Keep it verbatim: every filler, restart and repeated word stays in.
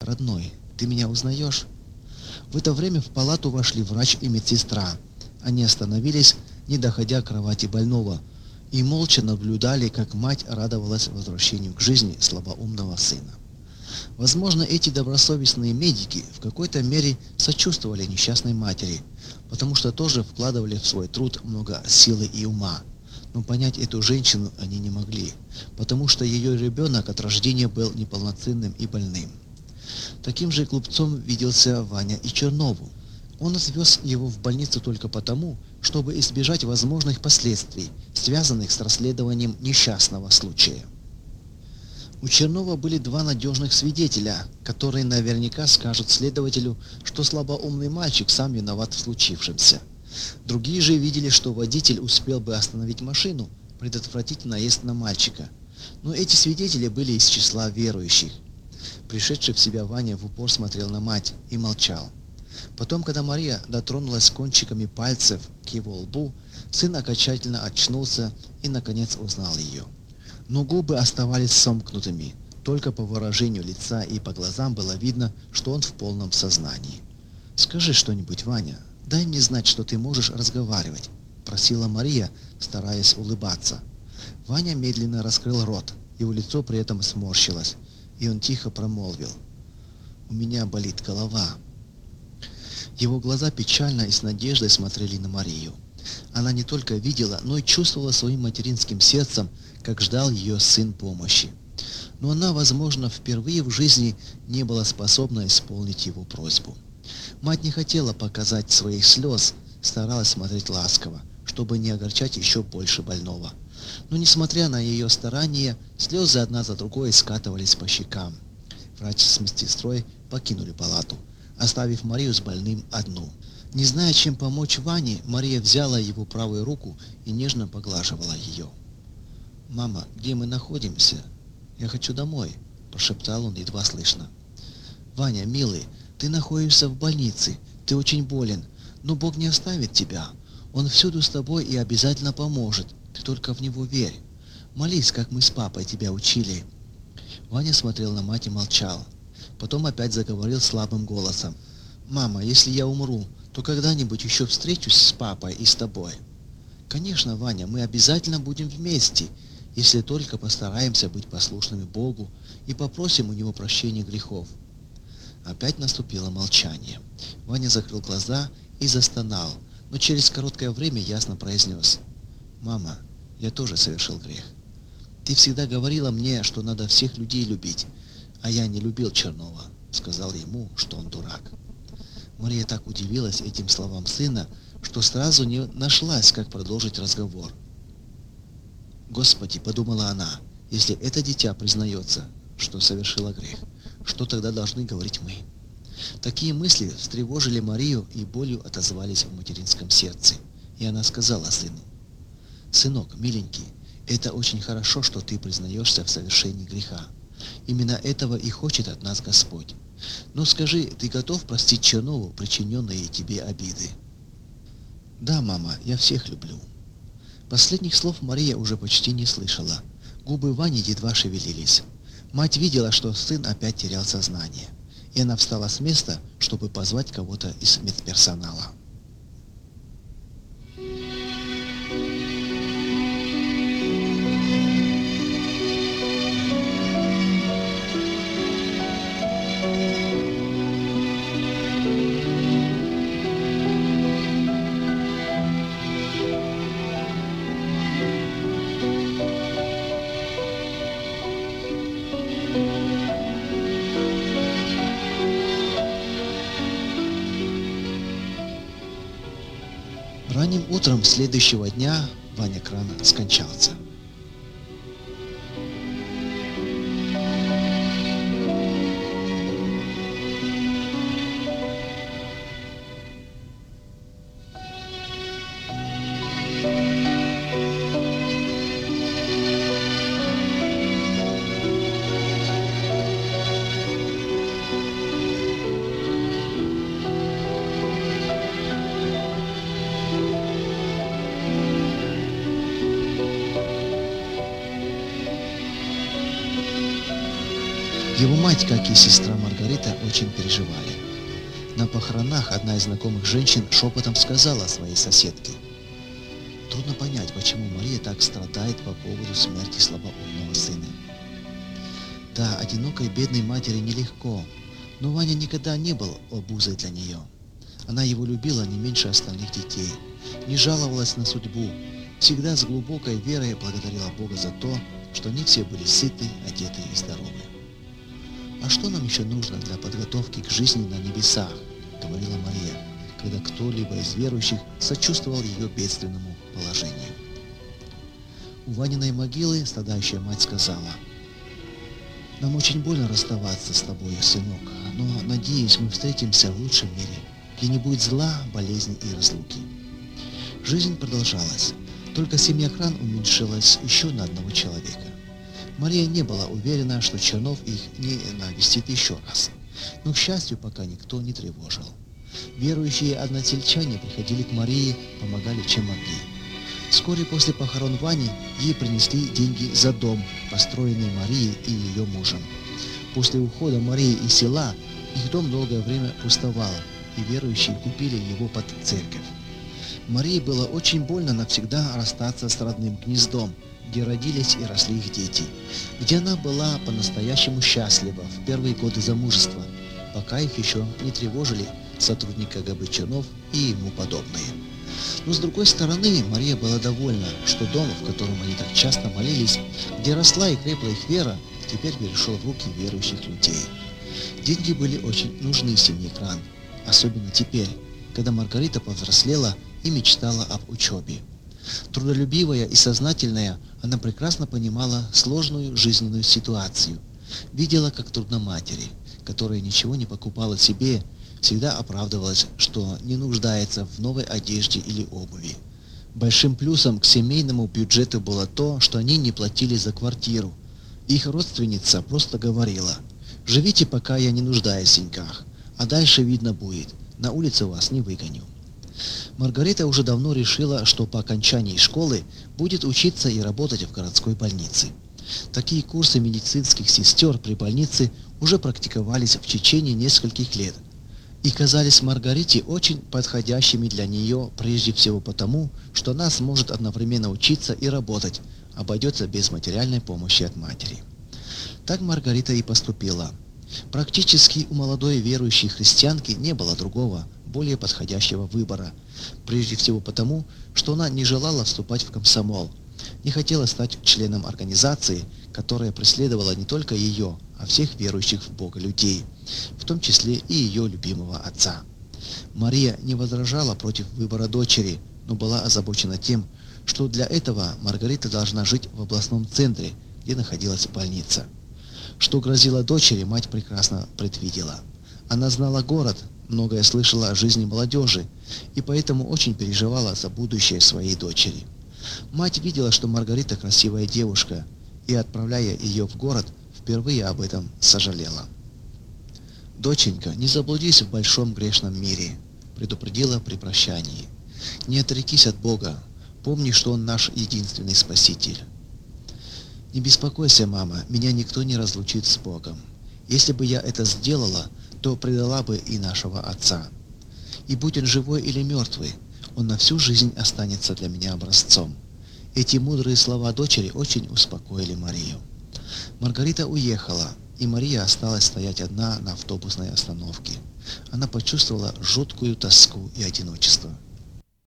«Родной, ты меня узнаешь?» В это время в палату вошли врач и медсестра. Они остановились, не доходя к кровати больного, и молча наблюдали, как мать радовалась возвращению к жизни слабоумного сына. Возможно, эти добросовестные медики в какой-то мере сочувствовали несчастной матери, потому что тоже вкладывали в свой труд много силы и ума. Но понять эту женщину они не могли, потому что ее ребенок от рождения был неполноценным и больным. Таким же глупцом виделся Ваня и Чернову. Он отвез его в больницу только потому, чтобы избежать возможных последствий, связанных с расследованием несчастного случая. У Чернова были два надежных свидетеля, которые наверняка скажут следователю, что слабоумный мальчик сам виноват в случившемся. Другие же видели, что водитель успел бы остановить машину, предотвратить наезд на мальчика. Но эти свидетели были из числа верующих. Пришедший в себя Ваня в упор смотрел на мать и молчал. Потом, когда Мария дотронулась кончиками пальцев к его лбу, сын окончательно очнулся и, наконец, узнал ее. Но губы оставались сомкнутыми, только по выражению лица и по глазам было видно, что он в полном сознании. «Скажи что-нибудь, Ваня, дай мне знать, что ты можешь разговаривать», – просила Мария, стараясь улыбаться. Ваня медленно раскрыл рот, его лицо при этом сморщилось, и он тихо промолвил: «У меня болит голова». Его глаза печально и с надеждой смотрели на Марию. Она не только видела, но и чувствовала своим материнским сердцем, как ждал ее сын помощи. Но она, возможно, впервые в жизни не была способна исполнить его просьбу. Мать не хотела показать своих слез, старалась смотреть ласково, чтобы не огорчать еще больше больного. Но, несмотря на ее старания, слезы одна за другой скатывались по щекам. Врач с медсестрой покинули палату, оставив Марию с больным одну. Не зная, чем помочь Ване, Мария взяла его правую руку и нежно поглаживала ее. «Мама, где мы находимся? Я хочу домой», – прошептал он едва слышно. «Ваня, милый, ты находишься в больнице, ты очень болен, но Бог не оставит тебя. Он всюду с тобой и обязательно поможет, ты только в Него верь. Молись, как мы с папой тебя учили». Ваня смотрел на мать и молчал. Потом опять заговорил слабым голосом. «Мама, если я умру, то когда-нибудь еще встречусь с папой и с тобой». «Конечно, Ваня, мы обязательно будем вместе, если только постараемся быть послушными Богу и попросим у Него прощения грехов». Опять наступило молчание. Ваня закрыл глаза и застонал, но через короткое время ясно произнес: «Мама, я тоже совершил грех. Ты всегда говорила мне, что надо всех людей любить, а я не любил Чернова», — сказал ему, что он дурак. Мария так удивилась этим словам сына, что сразу не нашлась, как продолжить разговор. «Господи», — подумала она, — «если это дитя признается, что совершило грех, что тогда должны говорить мы?» Такие мысли встревожили Марию и болью отозвались в материнском сердце, и она сказала сыну: «Сынок, миленький, это очень хорошо, что ты признаешься в совершении греха. Именно этого и хочет от нас Господь. Но скажи, ты готов простить Чернову причиненные тебе обиды?» «Да, мама, я всех люблю». Последних слов Мария уже почти не слышала. Губы Вани едва шевелились. Мать видела, что сын опять терял сознание, и она встала с места, чтобы позвать кого-то из медперсонала. Ранним утром следующего дня Ваня Кран скончался. Его мать, как и сестра Маргарита, очень переживали. На похоронах одна из знакомых женщин шепотом сказала своей соседке: «Трудно понять, почему Мария так страдает по поводу смерти слабоумного сына». Да, одинокой бедной матери нелегко, но Ваня никогда не был обузой для нее. Она его любила не меньше остальных детей, не жаловалась на судьбу, всегда с глубокой верой благодарила Бога за то, что они все были сыты, одеты и здоровы. «А что нам еще нужно для подготовки к жизни на небесах?» — говорила Мария, когда кто-либо из верующих сочувствовал ее бедственному положению. У Ваниной могилы страдающая мать сказала: «Нам очень больно расставаться с тобой, сынок, но, надеюсь, мы встретимся в лучшем мире, где не будет зла, болезни и разлуки». Жизнь продолжалась, только семья Кран уменьшилась еще на одного человека. Мария не была уверена, что Чернов их не навестит еще раз, но, к счастью, пока никто не тревожил. Верующие односельчане приходили к Марии, помогали чем могли. Вскоре после похорон Вани ей принесли деньги за дом, построенный Марией и ее мужем. После ухода Марии из села их дом долгое время пустовал, и верующие купили его под церковь. Марии было очень больно навсегда расстаться с родным гнездом, где родились и росли их дети, где она была по-настоящему счастлива в первые годы замужества, пока их еще не тревожили сотрудник КГБ Чернов и ему подобные. Но с другой стороны, Мария была довольна, что дом, в котором они так часто молились, где росла и крепла их вера, теперь перешел в руки верующих людей. Деньги были очень нужны семье Кран, особенно теперь, когда Маргарита повзрослела и мечтала об учебе. Трудолюбивая и сознательная, она прекрасно понимала сложную жизненную ситуацию, видела, как трудно матери, которая ничего не покупала себе, всегда оправдывалась, что не нуждается в новой одежде или обуви. Большим плюсом к семейному бюджету было то, что они не платили за квартиру. Их родственница просто говорила: «Живите, пока я не нуждаюсь в деньгах, а дальше видно будет, на улице вас не выгоню». Маргарита уже давно решила, что по окончании школы будет учиться и работать в городской больнице. Такие курсы медицинских сестер при больнице уже практиковались в течение нескольких лет и казались Маргарите очень подходящими для нее прежде всего потому, что она сможет одновременно учиться и работать, обойдется без материальной помощи от матери. Так Маргарита и поступила. Практически у молодой верующей христианки не было другого, более подходящего выбора, прежде всего потому, что она не желала вступать в комсомол, не хотела стать членом организации, которая преследовала не только ее, а всех верующих в Бога людей, в том числе и ее любимого отца. Мария не возражала против выбора дочери, но была озабочена тем, что для этого Маргарита должна жить в областном центре, где находилась больница. Что грозило дочери, мать прекрасно предвидела. Она знала город, многое слышала о жизни молодежи и поэтому очень переживала за будущее своей дочери. Мать видела, что Маргарита красивая девушка, и, отправляя ее в город, впервые об этом сожалела. «Доченька, не заблудись в большом грешном мире», — предупредила при прощании. «Не отрекись от Бога, помни, что Он наш единственный Спаситель». «Не беспокойся, мама, меня никто не разлучит с Богом. Если бы я это сделала, то предала бы и нашего отца. И будь он живой или мертвый, он на всю жизнь останется для меня образцом». Эти мудрые слова дочери очень успокоили Марию. Маргарита уехала, и Мария осталась стоять одна на автобусной остановке. Она почувствовала жуткую тоску и одиночество.